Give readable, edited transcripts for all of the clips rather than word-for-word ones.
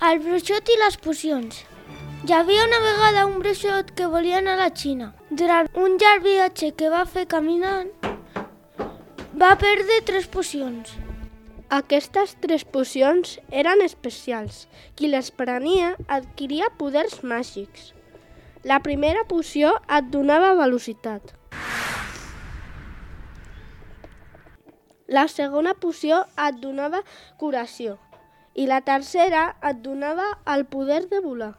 El bruixot i les pocions. Hi havia una vegada un bruixot que volia anar a la Xina. Durant un llarg viatge que va fer caminant, va perdre 3 pocions. Aquestes 3 pocions eren especials. Qui les prenia adquiria poders màgics. La primera poció et donava velocitat. La segona poció et donava curació. I la tercera et donava el poder de volar.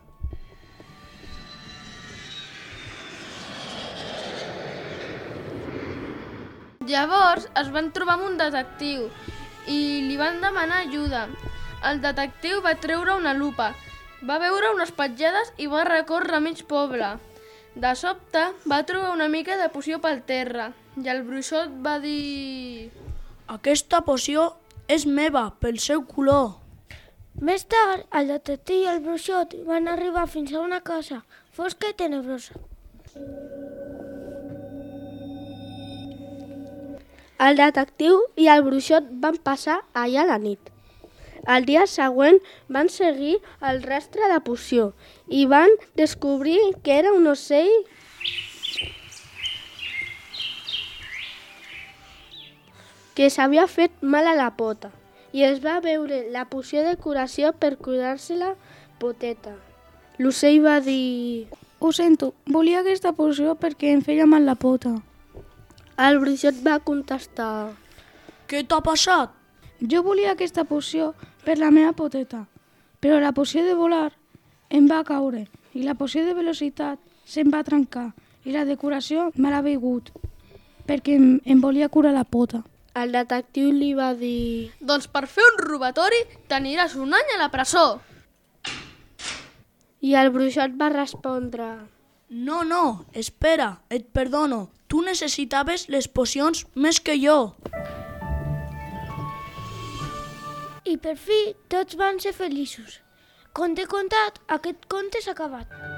Llavors es van trobar amb un detectiu i li van demanar ajuda. El detectiu va treure una lupa, va veure unes petjades i va recórrer mig poble. De sobte va trobar una mica de poció pel terra i el bruixot va dir: Aquesta poció és meva pel seu color. Més tard, el detectiu i el bruixot van arribar fins a una casa fosca i tenebrosa. El detectiu i el bruixot van passar allà la nit. El dia següent van seguir el rastre de poció i van descobrir que era un ocell que s'havia fet mal a la pota i es va beure la poció de curació per curar-se la poteta. L'ocell va dir: Ho sento, volia aquesta poció perquè em feia mal la pota. El bruixot va contestar: Què t'ha passat? Jo volia aquesta poció per la meva poteta, però la poció de volar em va caure i la poció de velocitat se'm va trencar i la de curació me l'ha begut perquè em volia curar la pota. El detectiu li va dir: Doncs per fer un robatori t'aniràs un any a la presó. I el bruixot va respondre: No, espera, et perdono. Tu necessitaves les pocions més que jo. I per fi tots van ser feliços. Conte contat, aquest conte s'ha acabat.